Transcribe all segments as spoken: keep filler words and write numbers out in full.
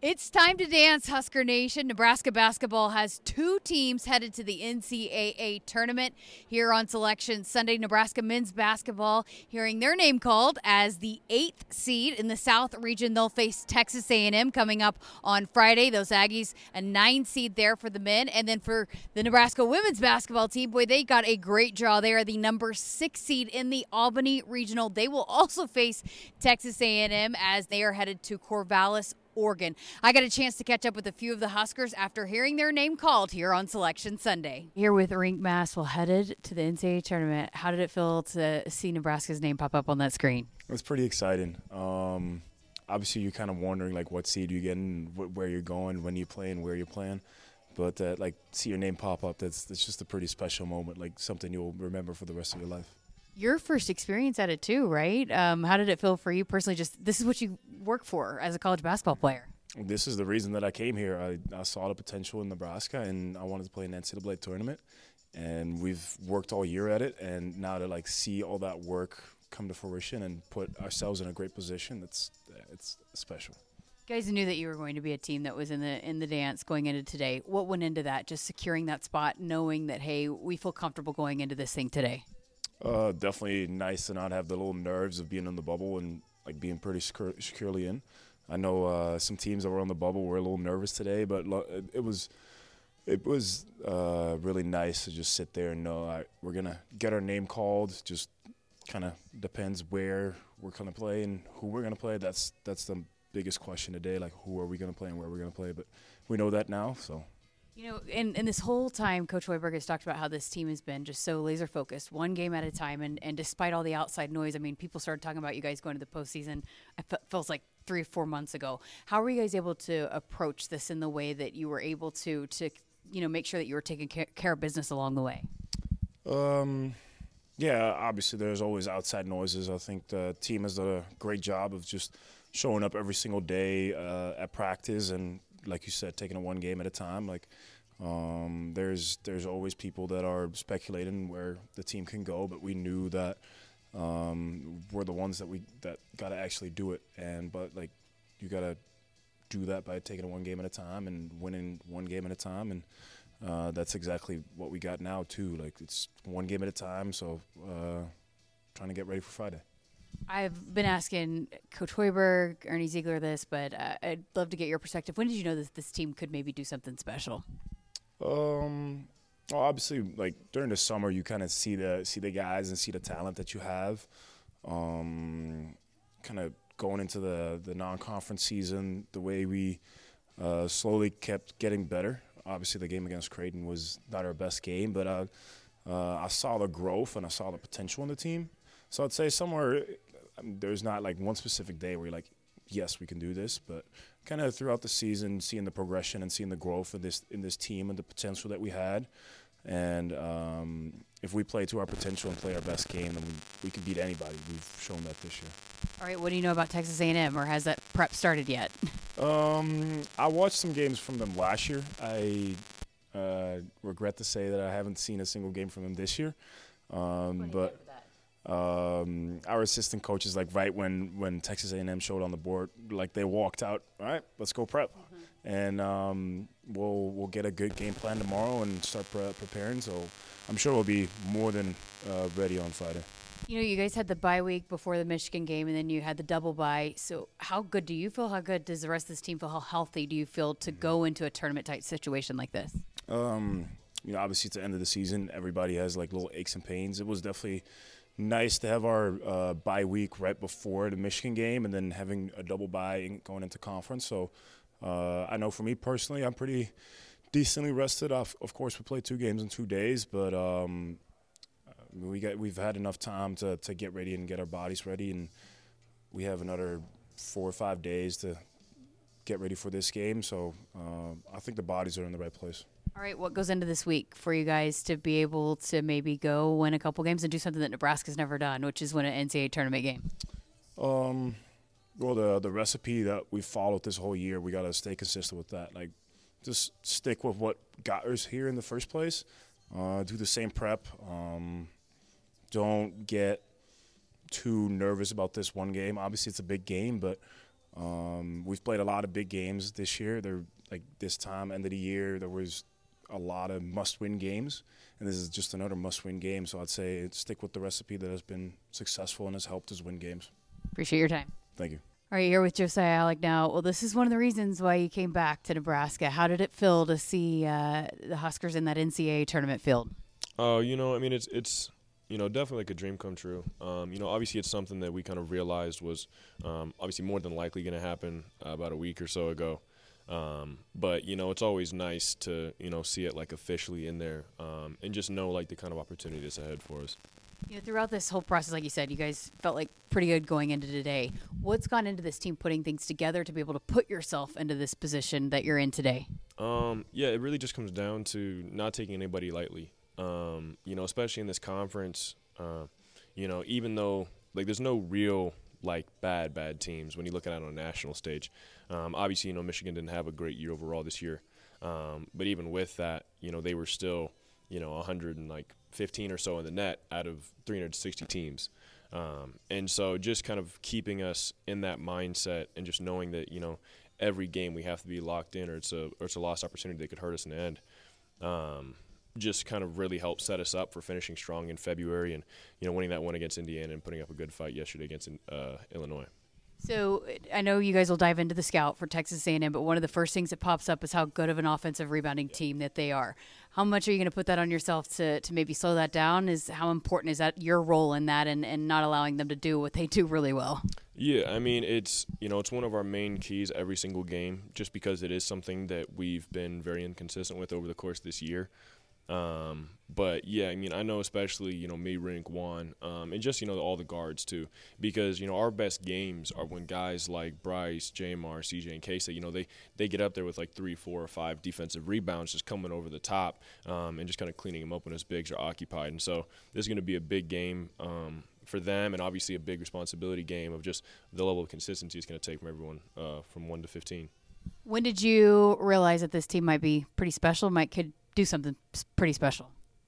It's time to dance, Husker Nation. Nebraska basketball has two teams headed to the N C double A tournament here on Selection Sunday. Nebraska men's basketball hearing their name called as the eighth seed in the South region. They'll face Texas A and M coming up on Friday. Those Aggies, a nine seed there for the men. And then for the Nebraska women's basketball team, boy, they got a great draw. They are the number six seed in the Albany Regional. They will also face Texas A and M as they are headed to Corvallis, Oregon. I got a chance to catch up with a few of the Huskers after hearing their name called here on Selection Sunday. Here with Rink Masswell headed to the N C double A tournament. How did it feel to see Nebraska's name pop up on that screen? It was pretty exciting. Um, obviously, you're kind of wondering like what seed you're getting, wh- where you're going, when you play, and where you're playing. But uh, like see your name pop up, that's that's just a pretty special moment, like something you'll remember for the rest of your life. Your first experience at it too, right? Um, how did it feel for you personally? Just this is what you work for as a college basketball player. This is the reason that I came here. I, I saw the potential in Nebraska, and I wanted to play an N C double A tournament. And we've worked all year at it, and now to like see all that work come to fruition and put ourselves in a great position, it's it's special. You guys knew that you were going to be a team that was in the in the dance going into today. What went into that? Just securing that spot, knowing that hey, we feel comfortable going into this thing today. Uh, definitely nice to not have the little nerves of being in the bubble and like being pretty secure, securely in. I know uh, some teams that were on the bubble were a little nervous today, but lo- it was it was uh, really nice to just sit there and know right, we're gonna get our name called. Just kind of depends where we're gonna play and who we're gonna play. That's that's the biggest question today. Like who are we gonna play and where we're gonna play? But we know that now, so. You know, and, and this whole time, Coach Hoiberg has talked about how this team has been just so laser focused, one game at a time. And, and despite all the outside noise, I mean, people started talking about you guys going to the postseason. It fe- feels like three or four months ago. How were you guys able to approach this in the way that you were able to, to you know, make sure that you were taking care, care of business along the way? Um, yeah, obviously there's always outside noises. I think the team has done a great job of just showing up every single day uh, at practice and, like you said, taking it one game at a time. Like um, there's there's always people that are speculating where the team can go, but we knew that um, we're the ones that we that got to actually do it. And but like you got to do that by taking it one game at a time and winning one game at a time. And uh, that's exactly what we got now too. Like it's one game at a time. So uh, trying to get ready for Friday. I've been asking Coach Hoiberg, Ernie Ziegler this, but uh, I'd love to get your perspective. When did you know that this team could maybe do something special? Um, well, obviously, like during the summer, you kind of see the see the guys and see the talent that you have. Um, kind of going into the the non-conference season, the way we uh, slowly kept getting better. Obviously, the game against Creighton was not our best game, but uh, uh, I saw the growth and I saw the potential in the team. So I'd say somewhere I mean, there's not like one specific day where you're like, yes, we can do this, but kind of throughout the season, seeing the progression and seeing the growth in this in this team and the potential that we had. And um, if we play to our potential and play our best game, then we, we can beat anybody. We've shown that this year. All right, what do you know about Texas A and M, or has that prep started yet? Um, I watched some games from them last year. I uh, regret to say that I haven't seen a single game from them this year. Um, but um, our assistant coaches, like right when, when Texas A and M showed on the board, like they walked out. All right, let's go prep, mm-hmm. and um, we'll we'll get a good game plan tomorrow and start pre- preparing. So I'm sure we'll be more than uh, ready on Friday. You know, you guys had the bye week before the Michigan game, and then you had the double bye. So how good do you feel? How good does the rest of this team feel? How healthy do you feel to go into a tournament-type situation like this? Um, you know, obviously it's the end of the season. Everybody has, like, little aches and pains. It was definitely nice to have our uh, bye week right before the Michigan game and then having a double bye and going into conference. So uh, I know for me personally, I'm pretty decently rested. Off. Of course, we played two games in two days, but um, – We got we've had enough time to, to get ready and get our bodies ready, and we have another four or five days to get ready for this game. So uh, I think the bodies are in the right place. All right, what goes into this week for you guys to be able to maybe go win a couple games and do something that Nebraska's never done, which is win an N C double A tournament game? Um, well, the the recipe that we followed this whole year, we got to stay consistent with that. Like, just stick with what got us here in the first place. Uh, do the same prep. Um, Don't get too nervous about this one game. Obviously, it's a big game, but Um, we've played a lot of big games this year. They're like this time, end of the year, there was a lot of must-win games, and this is just another must-win game. So I'd say stick with the recipe that has been successful and has helped us win games. Appreciate your time. Thank you. All right, here with Josiah Alec now. Well, this is one of the reasons why you came back to Nebraska. How did it feel to see uh, the Huskers in that N C double A tournament field? Oh, uh, you know, I mean, it's it's you know definitely like a dream come true. Um, you know, obviously it's something that we kind of realized was um, obviously more than likely going to happen uh, about a week or so ago. Um, but you know, it's always nice to you know see it like officially in there um, and just know like the kind of opportunity that's ahead for us. You know, throughout this whole process, like you said, you guys felt like pretty good going into today. What's gone into this team putting things together to be able to put yourself into this position that you're in today? Um, yeah, it really just comes down to not taking anybody lightly. Um, you know, especially in this conference, uh, you know, even though like there's no real like bad, bad teams when you look at it on a national stage. Um, obviously, you know, Michigan didn't have a great year overall this year. Um, but even with that, you know, they were still, you know, one hundred and like fifteen or so in the net out of three hundred sixty teams. Um, and so just kind of keeping us in that mindset and just knowing that, you know, every game we have to be locked in or it's a, or it's a lost opportunity that could hurt us in the end. Um, just kind of really helped set us up for finishing strong in February and, you know, winning that one against Indiana and putting up a good fight yesterday against uh, Illinois. So I know you guys will dive into the scout for Texas A and M, but one of the first things that pops up is how good of an offensive rebounding yeah. team that they are. How much are you going to put that on yourself to, to maybe slow that down? Is how important is that your role in that and, and not allowing them to do what they do really well? Yeah, I mean, it's, you know, it's one of our main keys every single game just because it is something that we've been very inconsistent with over the course of this year. Um, but yeah, I mean, I know especially, you know, me, Rink, Juan, um, and just, you know, all the guards too, because, you know, our best games are when guys like Bryce, J M R, C J, and Casey, you know, they, they get up there with like three, four, or five defensive rebounds just coming over the top, um, and just kind of cleaning them up when his bigs are occupied. And so this is going to be a big game, um, for them and obviously a big responsibility game of just the level of consistency it's going to take from everyone, uh, from one to fifteen. When did you realize that this team might be pretty special, might could do something pretty special?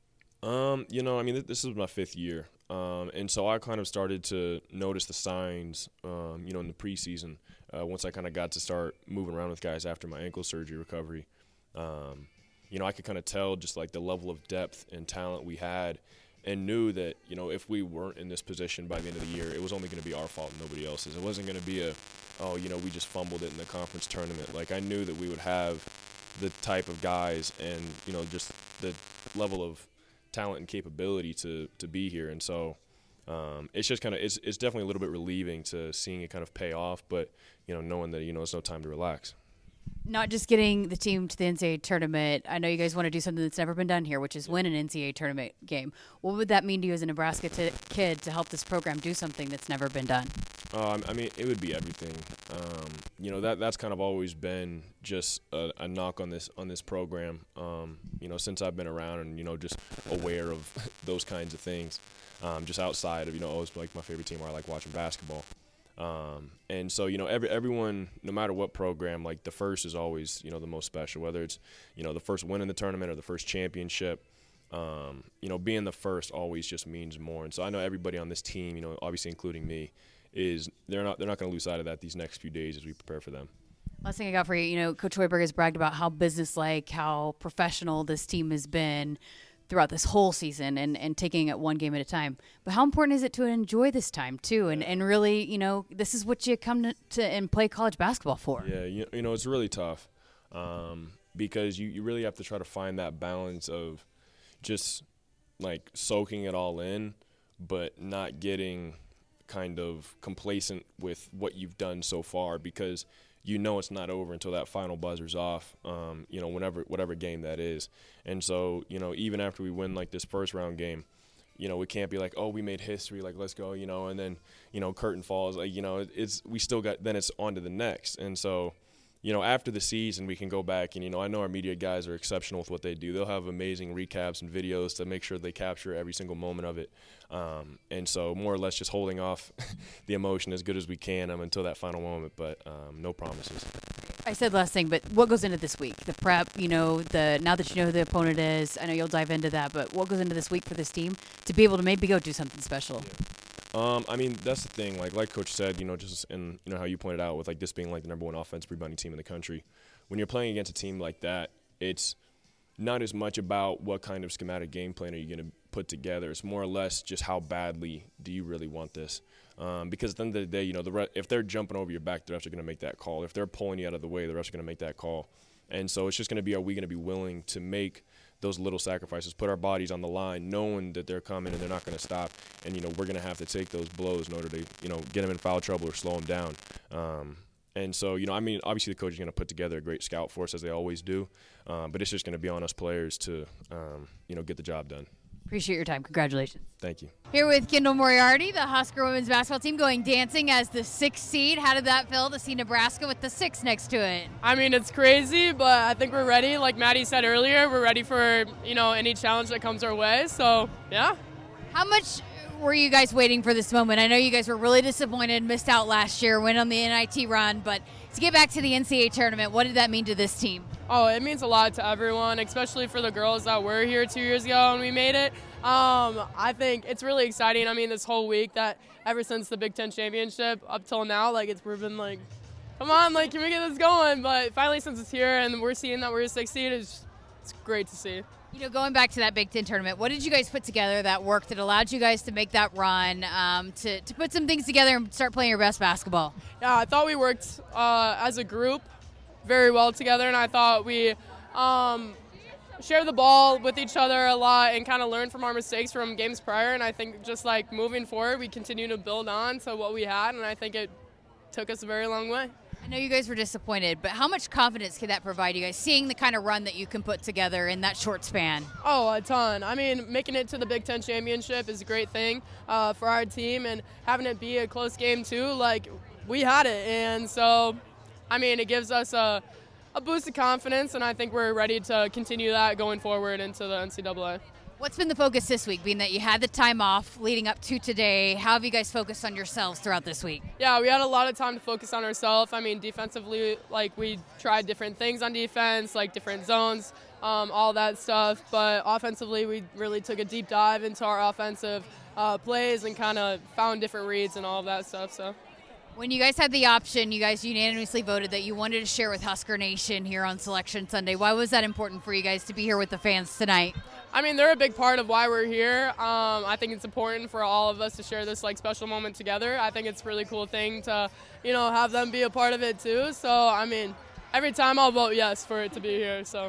Um, you know, I mean, th- this is my fifth year. Um, and so I kind of started to notice the signs, um, you know, in the preseason, uh, once I kind of got to start moving around with guys after my ankle surgery recovery. Um, you know, I could kind of tell just like the level of depth and talent we had and knew that, you know, if we weren't in this position by the end of the year, it was only going to be our fault and nobody else's. It wasn't going to be a, oh, you know, we just fumbled it in the conference tournament. Like I knew that we would have the type of guys and, you know, just the level of talent and capability to to be here. And so um, it's just kind of it's it's definitely a little bit relieving to seeing it kind of pay off, but, you know, knowing that, you know, it's no time to relax. Not just getting the team to the N C double A tournament. I know you guys want to do something that's never been done here, which is win an N C double A tournament game. What would that mean to you as a Nebraska t- kid to help this program do something that's never been done? Um, I mean, it would be everything. Um, you know, that that's kind of always been just a, a knock on this on this program. Um, you know, since I've been around and, you know, just aware of those kinds of things. Um, just outside of, you know, oh, it's like my favorite team or I like watching basketball. Um, and so, you know, every everyone, no matter what program, like the first is always, you know, the most special, whether it's, you know, the first win in the tournament or the first championship. Um, you know, being the first always just means more. And so I know everybody on this team, you know, obviously including me, is they're not they're not going to lose sight of that these next few days as we prepare for them. Last thing I got for you, you know, Coach Hoiberg has bragged about how businesslike, how professional this team has been throughout this whole season and, and taking it one game at a time. But how important is it to enjoy this time, too, and, and really, you know, this is what you come to, to and play college basketball for? Yeah, you, you know, it's really tough um, because you, you really have to try to find that balance of just, like, soaking it all in but not getting kind of complacent with what you've done so far because – you know it's not over until that final buzzer's off, um, you know, whenever whatever game that is. And so, you know, even after we win, like, this first round game, you know, we can't be like, oh, we made history, like, let's go, you know, and then, you know, curtain falls. Like, you know, it's we still got – then it's on to the next. And so, you know, after the season we can go back and, you know, I know our media guys are exceptional with what they do. They'll have amazing recaps and videos to make sure they capture every single moment of it. Um, and so more or less just holding off the emotion as good as we can um, until that final moment, but um, no promises. I said last thing, but what goes into this week? The prep, you know, the now that you know who the opponent is, I know you'll dive into that, but what goes into this week for this team to be able to maybe go do something special? Um, I mean, that's the thing. Like like Coach said, you know, just in you know how you pointed out with like this being like the number one offensive rebounding team in the country. When you're playing against a team like that, it's not as much about what kind of schematic game plan are you going to put together. It's more or less just how badly do you really want this. Um, because at the end of the day, you know, the re- if they're jumping over your back, the refs are going to make that call. If they're pulling you out of the way, the refs are going to make that call. And so it's just going to be, are we going to be willing to make those little sacrifices, put our bodies on the line, knowing that they're coming and they're not going to stop. And, you know, we're going to have to take those blows in order to, you know, get them in foul trouble or slow them down. Um, and so, you know, I mean, obviously the coach is going to put together a great scout force, as they always do. Um, but it's just going to be on us players to, um, you know, get the job done. Appreciate your time. Congratulations. Thank you. Here with Kendall Moriarty, the Husker women's basketball team going dancing as the sixth seed. How did that feel to see Nebraska with the six next to it? I mean, it's crazy, but I think we're ready. Like Maddie said earlier, we're ready for, you know, any challenge that comes our way. So, yeah. How much were you guys waiting for this moment? I know you guys were really disappointed, missed out last year, went on the N I T run, but to get back to the N C A A tournament, what did that mean to this team? Oh, it means a lot to everyone, especially for the girls that were here two years ago and we made it. Um, I think it's really exciting. I mean, this whole week that ever since the Big Ten championship up till now, like it's we've been like, come on, like can we get this going? But finally, since it's here and we're seeing that we're a six seed, it's it's great to see. You know, going back to that Big Ten tournament, what did you guys put together that worked that allowed you guys to make that run, um, to, to put some things together and start playing your best basketball? Yeah, I thought we worked uh, as a group very well together, and I thought we um, shared the ball with each other a lot and kind of learned from our mistakes from games prior. And I think just like moving forward, we continue to build on to what we had, and I think it took us a very long way. I know you guys were disappointed, but how much confidence can that provide you guys, seeing the kind of run that you can put together in that short span? Oh, a ton. I mean, making it to the Big Ten championship is a great thing uh, for our team, and having it be a close game too, like we had it. And so, I mean, it gives us a, a boost of confidence, and I think we're ready to continue that going forward into the N C double A. What's been the focus this week, being that you had the time off leading up to today? How have you guys focused on yourselves throughout this week? Yeah, we had a lot of time to focus on ourselves. I mean, defensively, like we tried different things on defense, like different zones, um, all that stuff. But offensively, we really took a deep dive into our offensive uh, plays and kind of found different reads and all of that stuff. So. When you guys had the option, you guys unanimously voted that you wanted to share with Husker Nation here on Selection Sunday. Why was that important for you guys to be here with the fans tonight? I mean, they're a big part of why we're here. Um, I think it's important for all of us to share this like special moment together. I think it's a really cool thing to, you know, have them be a part of it too. So, I mean, every time I'll vote yes for it to be here. So.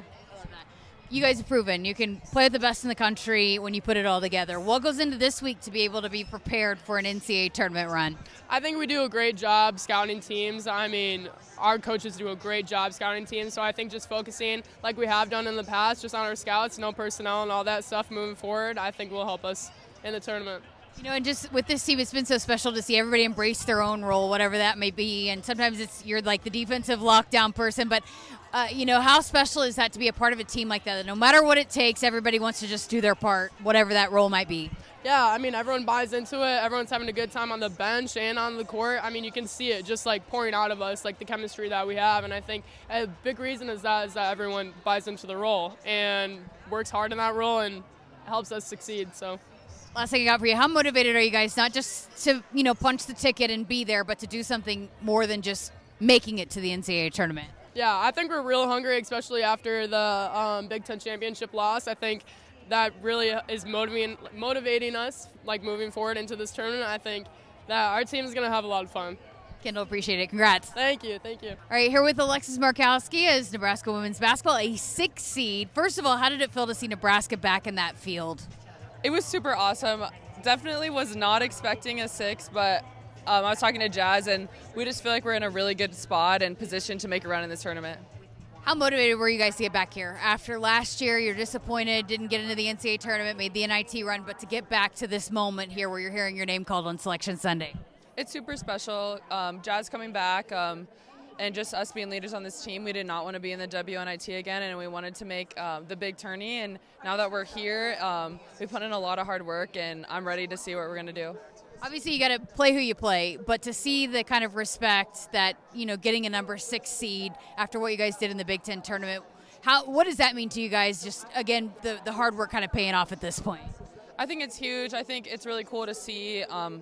You guys have proven you can play with the best in the country when you put it all together. What goes into this week to be able to be prepared for an N C A A tournament run? I think we do a great job scouting teams. I mean, our coaches do a great job scouting teams, so I think just focusing like we have done in the past, just on our scouts, no personnel and all that stuff moving forward, I think will help us in the tournament. You know, and just with this team, it's been so special to see everybody embrace their own role, whatever that may be. And sometimes it's you're like the defensive lockdown person, but uh, you know, how special is that to be a part of a team like that? That no matter what it takes, everybody wants to just do their part, whatever that role might be. Yeah, I mean, everyone buys into it. Everyone's having a good time on the bench and on the court. I mean, you can see it just like pouring out of us, like the chemistry that we have. And I think a big reason is that is that everyone buys into the role and works hard in that role and helps us succeed. So. Last thing I got for you, how motivated are you guys, not just to, you know, punch the ticket and be there, but to do something more than just making it to the N C A A tournament? Yeah, I think we're real hungry, especially after the um, Big Ten championship loss. I think that really is motivating motivating us, like moving forward into this tournament. I think that our team is going to have a lot of fun. Kendall, appreciate it. Congrats. Thank you. Thank you. All right, here with Alexis Markowski as Nebraska women's basketball, a six seed. First of all, how did it feel to see Nebraska back in that field? It was super awesome. Definitely was not expecting a six, but um, I was talking to Jazz, and we just feel like we're in a really good spot and position to make a run in this tournament. How motivated were you guys to get back here? After last year, you're disappointed, didn't get into the N C A A tournament, made the N I T run, but to get back to this moment here where you're hearing your name called on Selection Sunday. It's super special. Um, Jazz coming back, um, and just us being leaders on this team. We did not want to be in the W N I T again, and we wanted to make um, the big tourney. And now that we're here, um, we put in a lot of hard work, and I'm ready to see what we're going to do. Obviously, you got to play who you play, but to see the kind of respect that, you know, getting a number six seed after what you guys did in the Big Ten tournament, how what does that mean to you guys? Just, again, the, the hard work kind of paying off at this point. I think it's huge. I think it's really cool to see um,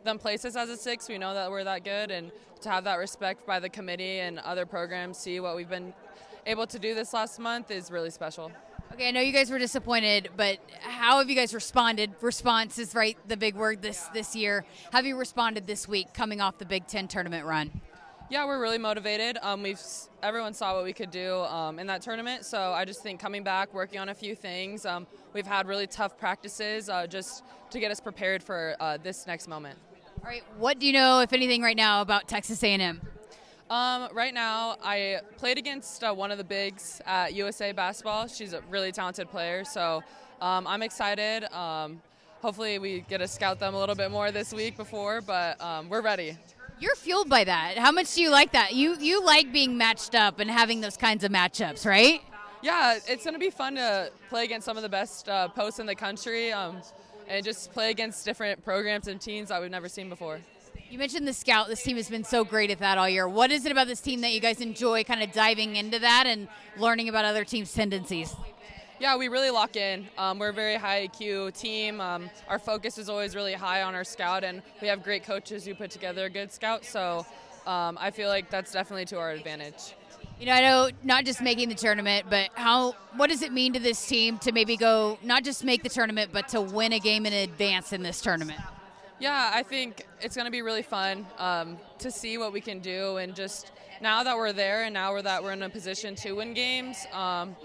them place us as a six. We know that we're that good, and to have that respect by the committee and other programs, see what we've been able to do this last month is really special. Okay, I know you guys were disappointed, but how have you guys responded? Response is right, the big word this this year. How have you responded this week coming off the Big Ten tournament run? Yeah, we're really motivated. Um, we've everyone saw what we could do um, in that tournament, so I just think coming back, working on a few things. Um, we've had really tough practices uh, just to get us prepared for uh, this next moment. All right, what do you know, if anything, right now about Texas A and M? Um, right now, I played against uh, one of the bigs at U S A Basketball. She's a really talented player, so um, I'm excited. Um, hopefully we get to scout them a little bit more this week before, but um, we're ready. You're fueled by that. How much do you like that? You you like being matched up and having those kinds of matchups, right? Yeah, it's going to be fun to play against some of the best uh, posts in the country um, and just play against different programs and teams that we've never seen before. You mentioned the scout. This team has been so great at that all year. What is it about this team that you guys enjoy kind of diving into that and learning about other teams' tendencies? Yeah, we really lock in. Um, we're a very high I Q team. Um, our focus is always really high on our scout, and we have great coaches who put together a good scout. So um, I feel like that's definitely to our advantage. You know, I know not just making the tournament, but how what does it mean to this team to maybe go not just make the tournament, but to win a game in advance in this tournament? Yeah, I think it's going to be really fun um, to see what we can do, and just now that we're there and now we're that we're in a position to win games, um,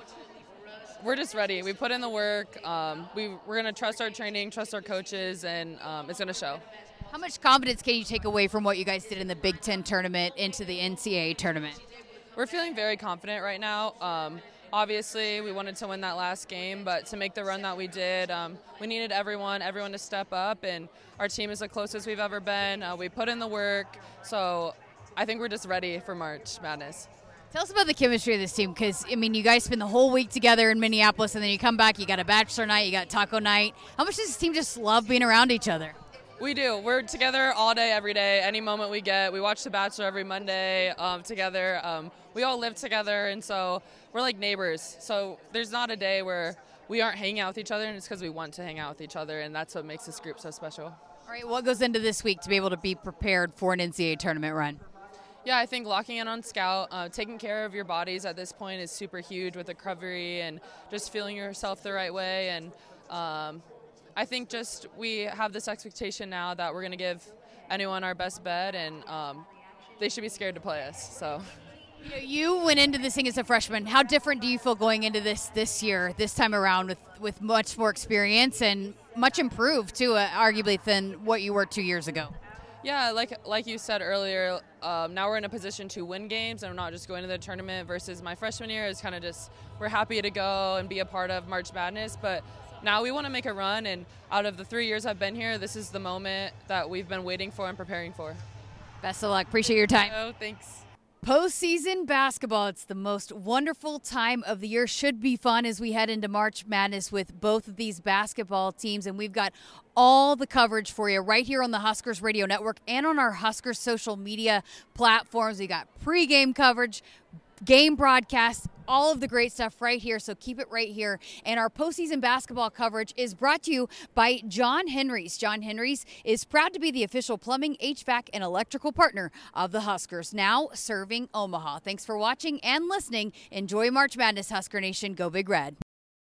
we're just ready. We put in the work. Um, we, we're going to trust our training, trust our coaches, and um, it's going to show. How much confidence can you take away from what you guys did in the Big Ten tournament into the N C A A tournament? We're feeling very confident right now. Um, obviously, we wanted to win that last game, but to make the run that we did, um, we needed everyone, everyone to step up, and our team is the closest we've ever been. Uh, we put in the work, so I think we're just ready for March Madness. Tell us about the chemistry of this team, because, I mean, you guys spend the whole week together in Minneapolis, and then you come back, you got a bachelor night, you got taco night. How much does this team just love being around each other? We do. We're together all day, every day, any moment we get. We watch The Bachelor every Monday um, together. Um, we all live together, and so we're like neighbors. So there's not a day where we aren't hanging out with each other, and it's because we want to hang out with each other, and that's what makes this group so special. All right, what goes into this week to be able to be prepared for an N C A A tournament run? Yeah, I think locking in on scout, uh, taking care of your bodies at this point is super huge with recovery and just feeling yourself the right way. And um, I think just we have this expectation now that we're going to give anyone our best bet, and um, they should be scared to play us. So, you know, you went into this thing as a freshman. How different do you feel going into this this year, this time around, with, with much more experience and much improved, too, uh, arguably, than what you were two years ago? Yeah, like like you said earlier, um, now we're in a position to win games, and we're not just going to the tournament versus my freshman year. It's kind of just we're happy to go and be a part of March Madness, but now we want to make a run, and out of the three years I've been here, this is the moment that we've been waiting for and preparing for. Best of luck. Appreciate your time. Oh, thanks. Postseason basketball. It's the most wonderful time of the year. Should be fun as we head into March Madness with both of these basketball teams. And we've got all the coverage for you right here on the Huskers Radio Network and on our Huskers social media platforms. We got pregame coverage, game broadcasts, all of the great stuff right here, so keep it right here. And our postseason basketball coverage is brought to you by John Henry's. John Henry's is proud to be the official plumbing, H V A C, and electrical partner of the Huskers, now serving Omaha. Thanks for watching and listening. Enjoy March Madness, Husker Nation. Go Big Red.